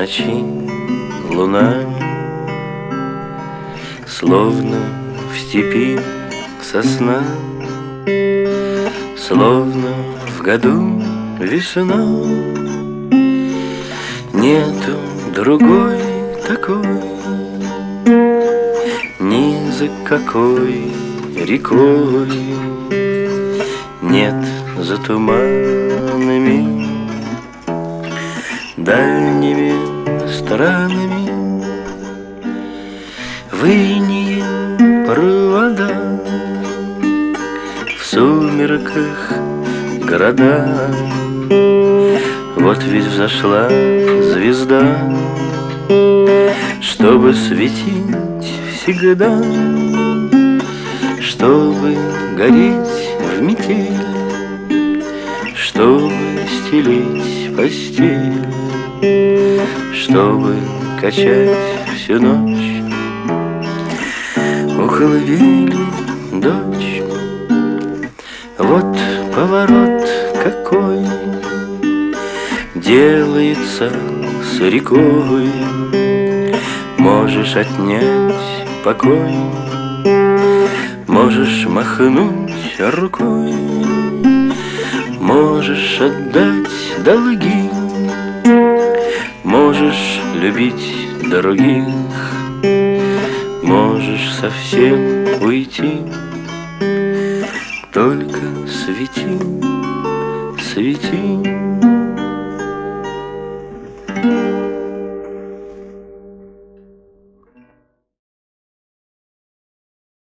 ночи лунами, словно в степи сосна, словно в году весна. Нету другой такой, ни за какой рекой. Нет за туманами, дальними странами, в инее провода, в сумерках города. Вот ведь взошла звезда, чтобы светить всегда, чтобы гореть в метель, чтобы стелить постель, чтобы качать всю ночь у колыбели дочь. Вот поворот какой делается с рекой. Можешь отнять покой, можешь махнуть рукой, можешь отдать долги, можешь любить других, можешь совсем уйти. Только свети, свети.